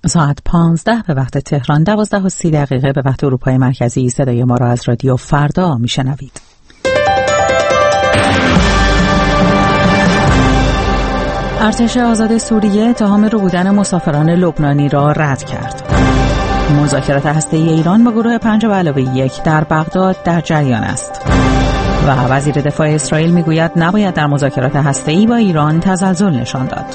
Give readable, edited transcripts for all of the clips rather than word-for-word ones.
ساعت 15 به وقت تهران، 12:30 به وقت اروپای مرکزی. صدای ما را از رادیو فردا میشنوید. ارتش آزاد سوریه اتهام رو بودن مسافران لبنانی را رد کرد. مذاکرات هسته‌ای ایران با گروه 5+1 در بغداد در جریان است. و وزیر دفاع اسرائیل میگوید نباید در مذاکرات هسته‌ای با ایران تزلزل نشان داد.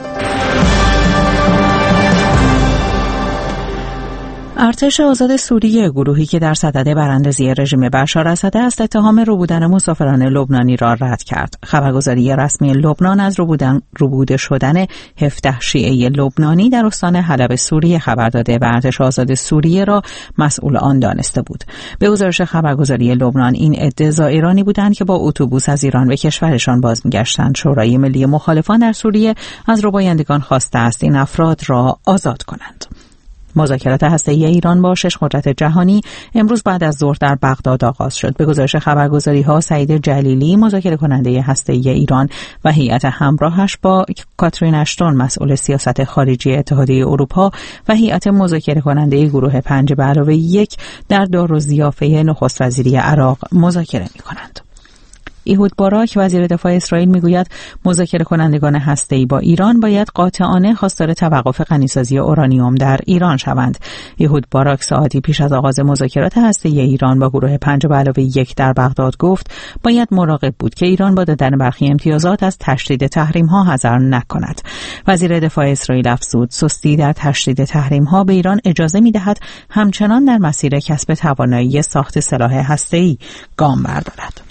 ارتش آزاد سوریه، گروهی که در صدد براندازی رژیم بشار اسد است، اتهام ربودن مسافران لبنانی را رد کرد. خبرگزاری رسمی لبنان از ربوده شدن 17 شیعه لبنانی در استان حلب سوریه خبر داده و ارتش آزاد سوریه را مسئول آن دانسته بود. به گزارش خبرگزاری لبنان، این عده زائرانی بودند که با اتوبوس از ایران به کشورشان باز می‌گشتند. شورای ملی مخالفان در سوریه از ربایندگان خواسته است این افراد را آزاد کنند. مذاکرات هسته‌ای ایران با 6 قدرت جهانی امروز بعد از ظهر در بغداد آغاز شد. به گزارش خبرگزاری‌ها، سعید جلیلی، مذاکره کننده هسته‌ای ایران و هیئت همراهش با کاترین اشتون، مسئول سیاست خارجی اتحادیه اروپا و هیئت مذاکره کننده گروه 5+1 در دارالضیافه نخست وزیری عراق مذاکره می‌کنند. ایهود باراک، وزیر دفاع اسرائیل، میگوید مذاکره کنندگان هسته‌ای با ایران باید قاطعانه خواستار توقف غنیسازی اورانیوم در ایران شوند. ایهود باراک ساعتی پیش از آغاز مذاکرات هسته‌ای ایران با گروه 5+1 در بغداد گفت باید مراقب بود که ایران با دادن برخی امتیازات از تشدید تحریم‌ها حذر نکند. وزیر دفاع اسرائیل افزود سستی در تشدید تحریم‌ها به ایران اجازه می‌دهد همچنان در مسیر کسب توانایی ساخت سلاح هسته‌ای گام بردارد.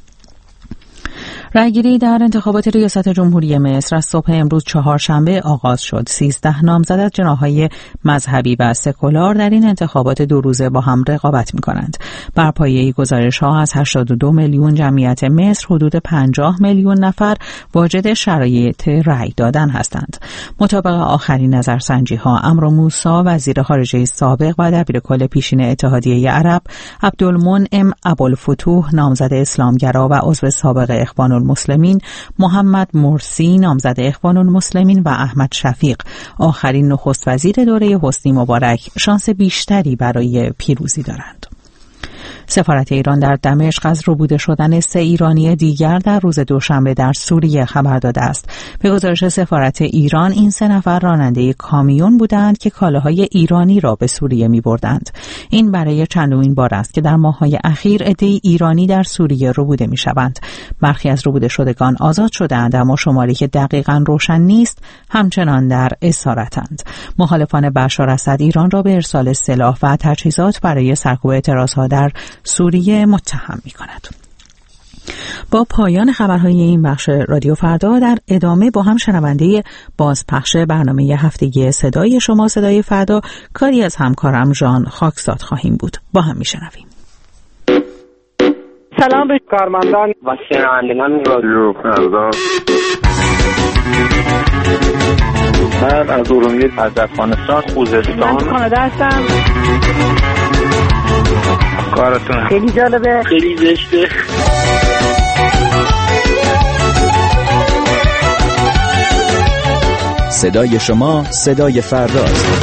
رأیگیری در انتخابات ریاست جمهوری مصر از صبح امروز چهارشنبه آغاز شد. 13 نامزد از جناح‌های مذهبی و سکولار در این انتخابات 2 روزه با هم رقابت می‌کنند. بر پایه گزارش‌ها از 82 میلیون جمعیت مصر، حدود 50 میلیون نفر واجد شرایط رأی دادن هستند. مطابق آخرین نظرسنجی‌ها، عمرو موسی، وزیر خارجه سابق و دبیرکل پیشین اتحادیه عرب، عبدالمنعم ابوالفتوح، نامزد اسلامگرا و عضو سابق اخوان المسلمین، محمد مرسی، نامزد اخوان المسلمین و احمد شفیق، آخرین نخست وزیر دوره حسنی مبارک، شانس بیشتری برای پیروزی دارند. سفارت ایران در دمشق از ربوده شدن 3 ایرانی دیگر در روز دوشنبه در سوریه خبر داده است. به گزارش سفارت ایران، این 3 نفر راننده کامیون بودند که کالاهای ایرانی را به سوریه می بردند. این برای چندمین بار است که در ماه‌های اخیر عده‌ای ایرانی در سوریه ربوده می شوند. برخی از ربوده شدگان آزاد شدند، اما شماری که دقیقاً روشن نیست همچنان در اسارتند. مخالفان بشار اسد ایران را به ارسال سلاح و تجهیزات برای سرکوب اعتراضها در سوریه متهم می‌کند. با پایان خبرهای این بخش رادیو فردا، در ادامه با هم شنونده بازپخش برنامه هفتگی صدای شما صدای فردا، کاری از همکارم ژان خاکزاد خواهیم بود. با هم میشنویم. سلام به کارمندان و شنوندگان رادیو فردا. من از ارومیه، از افغانستان، خوزستان، من کانادا هستم. کارتون خیلی جالبه، خیلی زشته. صدای شما صدای فرداست.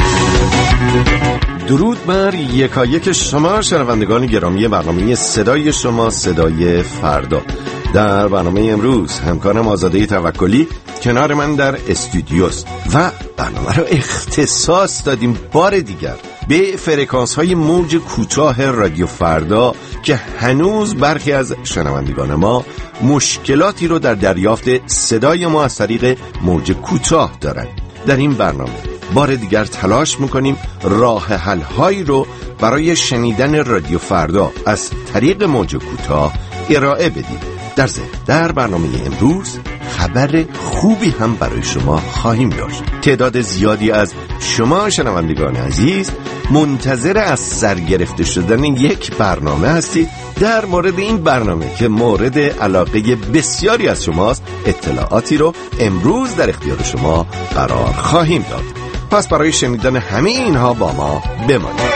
درود بر یکایک شما شنوندگان گرامی برنامه صدای شما صدای فردا. در برنامه امروز همکارم آزاده توکلی کنار من در استودیوست و برنامه رو اختصاص دادیم بار دیگر به فرکانس های موج کوتاه رادیو فردا که هنوز برخی از شنوندگان ما مشکلاتی رو در دریافت صدای ما از طریق موج کوتاه دارند. در این برنامه بار دیگر تلاش میکنیم راه حل هایی رو برای شنیدن رادیو فردا از طریق موج کوتاه ارائه بدیم. در برنامه امروز خبر خوبی هم برای شما خواهیم داشت. تعداد زیادی از شما شنوندگان عزیز منتظر از سرگرفته شدن یک برنامه هستید. در مورد این برنامه که مورد علاقه بسیاری از شماست، اطلاعاتی رو امروز در اختیار شما قرار خواهیم داد. پس برای شنیدن همه اینها با ما بمانید.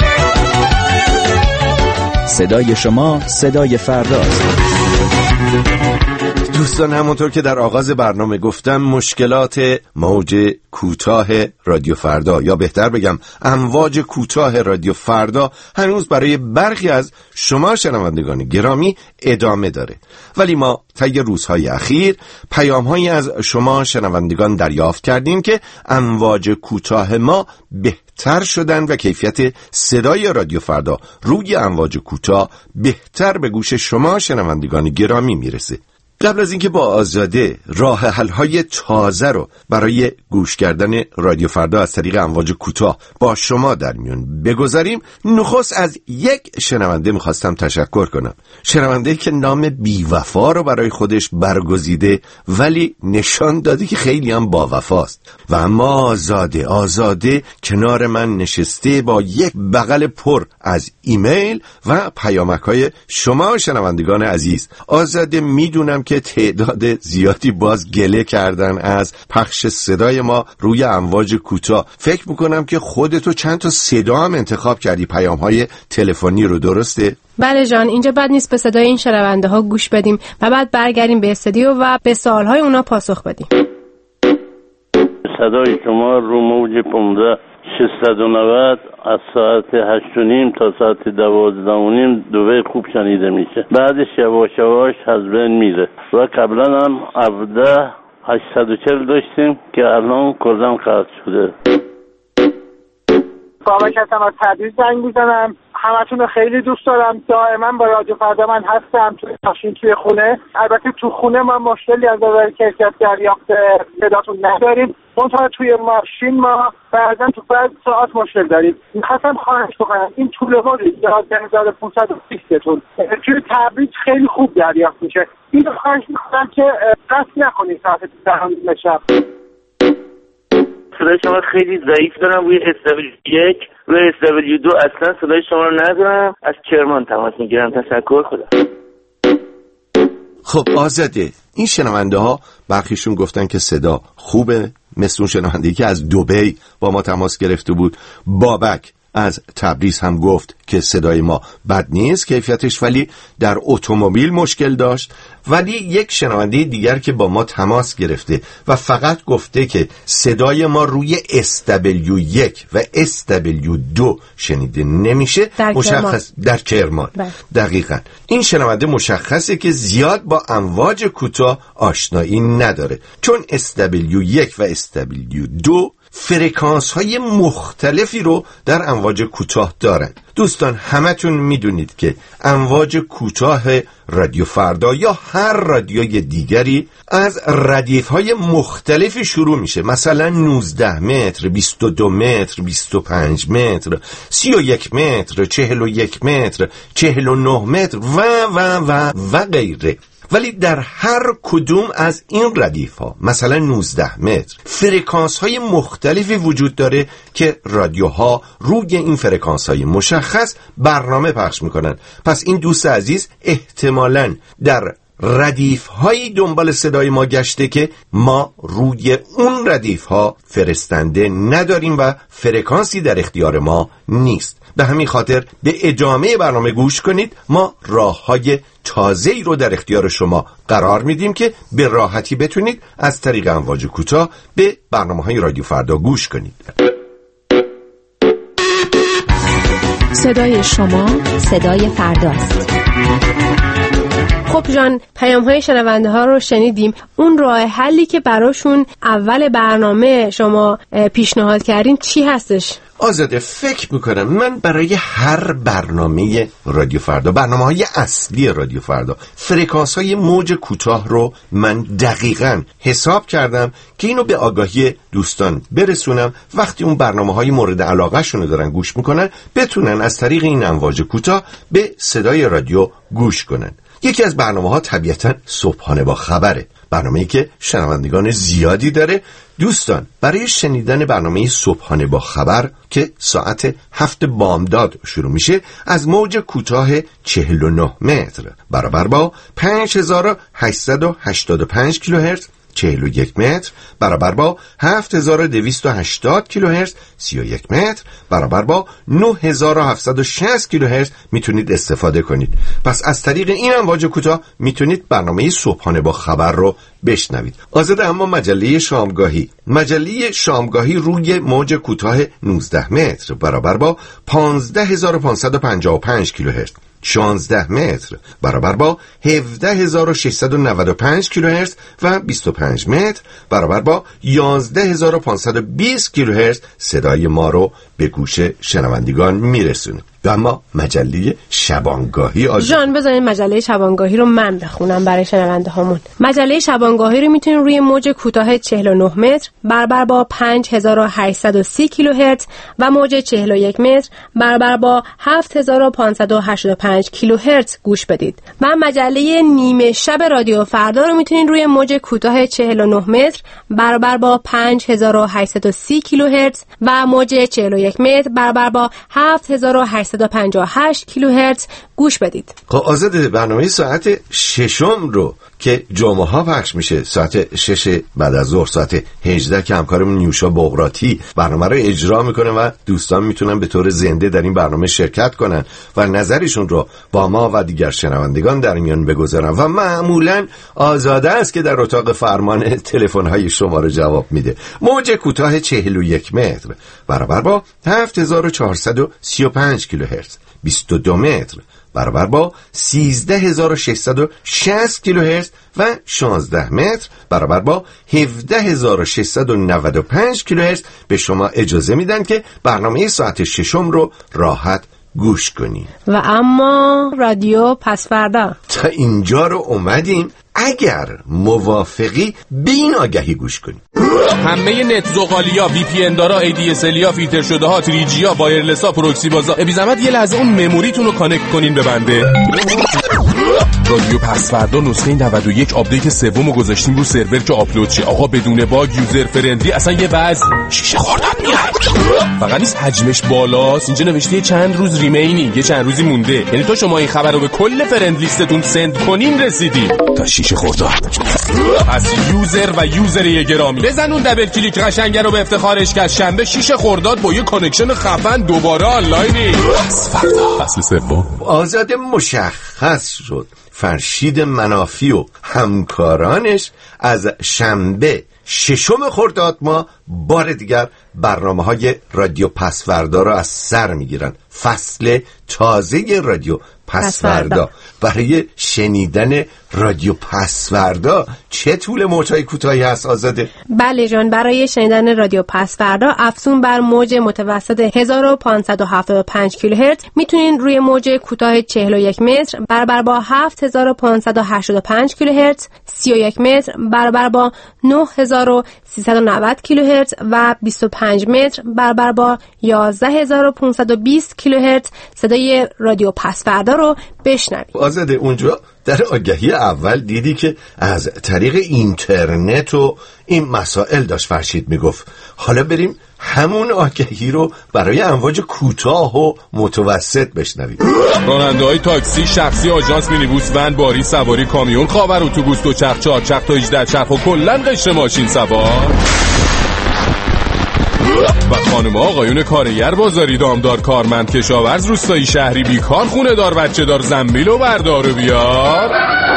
صدای شما صدای فرداست. دوستان، همونطور که در آغاز برنامه گفتم، مشکلات موج کوتاه رادیو فردا، یا بهتر بگم امواج کوتاه رادیو فردا، هنوز برای برخی از شما شنوندگان گرامی ادامه داره. ولی ما طی روزهای اخیر پیام‌هایی از شما شنوندگان دریافت کردیم که امواج کوتاه ما بهتر شدن و کیفیت صدای رادیو فردا روی امواج کوتاه بهتر به گوش شما شنوندگان گرامی میرسه. قبل از اینکه با آزاده راه حل‌های تازه رو برای گوش کردن رادیو فردا از طریق امواج کوتاه با شما در میون بگذاریم، نخست از یک شنونده میخواستم تشکر کنم. شنونده که نام بی‌وفا رو برای خودش برگزیده ولی نشان داده که خیلی هم با وفاست. و اما آزاده کنار من نشسته با یک بغل پر از ایمیل و پیامک‌های شما شنوندگان عزیز. آزاده، میدونم که تعداد زیادی باز گله کردن از پخش صدای ما روی امواج کوتاه. فکر میکنم که خودتو چند تا صدا هم انتخاب کردی، پیام‌های تلفنی رو، درسته؟ بله جان، اینجا بد نیست به صدای این شنونده ها گوش بدیم و بعد برگردیم به استودیو و به سوالهای اونا پاسخ بدیم. صدای شما رو موج 690 از ساعت 8:30 تا ساعت 12:30 دوباره خوب شنیده میشه. بعدش یواش یواش از بین میره. و قبلا هم 840 داشتیم که الان کردن قطع شده. بابک هستم، از تبریز زنگ میزنم. همتون خیلی دوست دارم. دائما با رادیو فردا من هستم، توی ماشین، توی خونه. البته تو خونه ما مشکلی از نظر کیفیت دریافت صداتون نداریم، منتها توی ماشین ما بعضا تو بعض ساعت مشکل داریم. می‌خواستم خواهش بکنم این طول‌مدت 11520 تون توی تبریز خیلی خوب دریافت میشه. اینو خواهش می‌کنم که قصد نکنید ساعت 12 شب. صدای شما خیلی ضعیف دارم روی SW1 روی SW2 اصلا صدای شما رو ندارم. از کرمان تماس میگیرم. تشکر. خدا. خب آزاده، این شنونده ها برخیشون گفتن که صدا خوبه، مثل اون شنونده‌ای که از دبی با ما تماس گرفته بود. بابک از تبریز هم گفت که صدای ما بد نیست کیفیتش، ولی در اتومبیل مشکل داشت. ولی یک شنونده دیگر که با ما تماس گرفته و فقط گفته که صدای ما روی SW1 و SW2 شنیده نمیشه، مشخص در کرمان. دقیقاً این شنونده مشخصه که زیاد با امواج کوتاه آشنایی نداره، چون SW1 و SW2 فرکانس های مختلفی رو در امواج کوتاه دارن. دوستان، همتون میدونید که امواج کوتاه رادیو فردا یا هر رادیوی دیگری از ردیف های مختلفی شروع میشه، مثلا 19 متر، 22 متر، 25 متر، 31 متر، 41 متر، 49 متر و غیره. ولی در هر کدوم از این ردیف ها، مثلا 19 متر، فرکانس های مختلفی وجود داره که رادیوها روی این فرکانس های مشخص برنامه پخش میکنن. پس این دوست عزیز احتمالاً در ردیف هایی دنبال صدای ما گشته که ما روی اون ردیف ها فرستنده نداریم و فرکانسی در اختیار ما نیست. به همین خاطر به ادامه برنامه گوش کنید. ما راه‌های تازه‌ای رو در اختیار شما قرار میدیم که به راحتی بتونید از طریق امواج کوتاه به برنامه‌های رادیو فردا گوش کنید. صدای شما صدای فرداست. خب جان، پیام‌های شنونده ها رو شنیدیم. اون راه حلی که براشون اول برنامه شما پیشنهاد کردین چی هستش؟ آزاده، فکر میکنم من برای هر برنامه رادیو فردا، برنامه‌های اصلی رادیو فردا، فرکانس‌های موج کوتاه رو من دقیقاً حساب کردم که اینو به آگاهی دوستان برسونم. وقتی اون برنامه‌های مورد علاقه شونو دارن گوش میکنن، بتونن از طریق این امواج کوتاه به صدای رادیو گوش کنن. یکی از برنامه‌ها طبیعتاً صبحانه با خبره، برنامه‌ای که شنوندگان زیادی داره. دوستان، برای شنیدن برنامه صبحانه با خبر که ساعت 7 بامداد شروع میشه، از موج کوتاه 49 متر برابر با 5885 کیلوهرتز 41 متر برابر با 7280 کیلوهرتز 31 متر برابر با 9760 کیلوهرتز میتونید استفاده کنید. پس از طریق این امواج کوتاه میتونید برنامه صبحانه با خبر رو بشنوید. آزاده، اما مجله شامگاهی روی موج کوتاه 19 متر برابر با 15555 کیلوهرتز، 16 متر برابر با 17695 کیلوهرتز و 25 متر برابر با 11520 کیلوهرتز صدای ما رو به گوش شنوندگان میرسونه. اما مجله شبانگاهی جان، بذارین مجله شبانگاهی رو من بخونم برای شنونده هامون. مجله شبانگاهی رو میتونین روی موج کوتاه 49 متر برابر با 5830 کیلوهرتز و موج 41 متر برابر با 7585 کیلوهرتز گوش بدید. و مجله نیمه شب رادیو فردا رو میتونین روی موج کوتاه 49 متر برابر با 5830 کیلوهرتز و موج 41 متر برابر با 7858 کیلوهرتز گوش بدید. خب آزاده، برنامه ساعت 6 رو که جمعه ها پخش میشه، ساعت 6 بعد از ظهر، ساعت 18 که همکارمون نیوشا بغراتی برنامه رو اجرا میکنه و دوستان میتونن به طور زنده در این برنامه شرکت کنن و نظرشون رو با ما و دیگر شنوندگان در میان بگذارن و معمولا آزاده است که در اتاق فرمان تلفن‌های شما رو جواب میده. موج کوتاه 41 متر برابر با 7435 کیلوهرتز، 22 متر برابر با 13660 کیلوهرتز و 16 متر برابر با 17695 کیلوهرتز به شما اجازه میدن که برنامه ساعت 6 رو راحت گوش کنید. و اما رادیو پس فردا تا اینجا رو اومدیم. اگر موافقی به این آگهی گوش کنید: همه نت زغالیا، وی پی ان دارا، ADSLیا، فیلتر شده ها، 3Gیا، وایرلسا، پروکسی بازا، بی زحمت یه لحظه اون مموریتون رو کانکت کنین به بنده. رادیو پس فردا نسخه 91 آپدیت سومو گذاشتیم رو سرور که آپلود شه. آقا بدون باگ، یوزر فرندلی، اصلا یه وضع شیشه خوردن میاد. فقط نیست حجمش بالاست، اینجا نوشته چند روز ریمینی، یه چند روزی مونده. یعنی تو شما این خبر رو به کل فرند لیستتون سند کنین رسیدین تا شیشه خوردن. پس یوزر یه گرامی بزن اون دبل کلیک قشنگه رو به افتخارش که شنبه 6 خرداد با یه کانکشن خفن دوباره آنلاینی. فردا فصل سوم. آزاده مشخص شد فرشید منافی و همکارانش از شنبه 6 خرداد ما بار دیگر برنامه‌های رادیو پسوردا رو از سر میگیرن. فصل تازه رادیو پسوردا. برای شنیدن رادیو پسوردا چه طول موج‌های کوتاهی هست آزاده؟ بله جان، برای شنیدن رادیو پسوردا افزون بر موج متوسط 1575 کیلوهرتز میتونین روی موج کوتاه 41 متر برابر با 7585 کیلوهرتز، 31 متر برابر با 9390 کیلوهرتز و 25 متر برابر با 11520 کیلوهرتز صدای رادیو پسوردا رو بشنوید. آزاده، اونجا در آگهی اول دیدی که از طریق اینترنت و این مسائل داشت فرشید میگفت. حالا بریم همون آگهی رو برای امواج کوتاه و متوسط بشنویم. راننده‌های تاکسی، شخصی، آژانس، مینیبوس، ون، باری، سواری، کامیون، خاور، اتوبوس، دوچرخ، چهارچرخ تا 18 چرخ و کلاً قشر ماشین سوار و خانم آقایون کارگر، بازاری، دامدار، کارمند، کشاورز، روستایی، شهری، بیکار، خونه دار، بچه دار، زنبیل و بردار و بیار.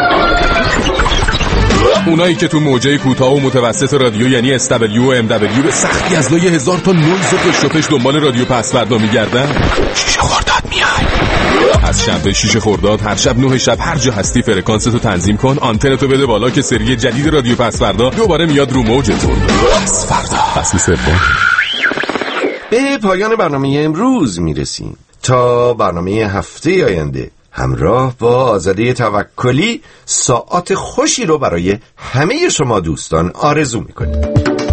اونایی که تو موجه کوتاه و متوسط رادیو یعنی SW و MW به سختی از لای 1000 تا نویز و پشت و پشت دنبال رادیو پسوردا میگردن، شیشه خورداد میای. از شنبه 6 خرداد هر شب 9 شب هر جا هستی فرکانستو تنظیم کن، آنتنتو بده بالا که سری جدید رادیو پسوردا دوباره میاد رو موجتون. پسوردا فصل سوم. به پایان برنامه امروز میرسیم. تا برنامه هفته آینده همراه با آزاده توکلی ساعات خوشی رو برای همه شما دوستان آرزو میکنیم.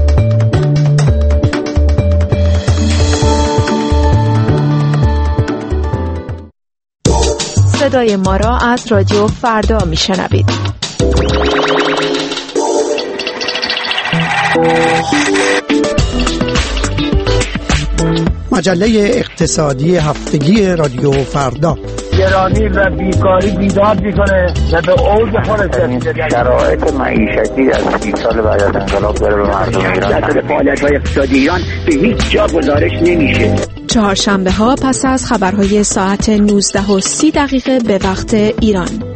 صدای ما را از رادیو فردا میشنوید. مجله اقتصادی هفتگی رادیو فردا. گرانی و بیکاری بیداد میکنه و به اوج خودش رسیده. شرایط معیشتی از 30 سال بعد از انقلاب داره به مردم ایران فعالیت‌های اقتصادی ایران به هیچ جا گزارش نمیشه. چهارشنبه ها پس از خبرهای ساعت 19:30 به وقت ایران.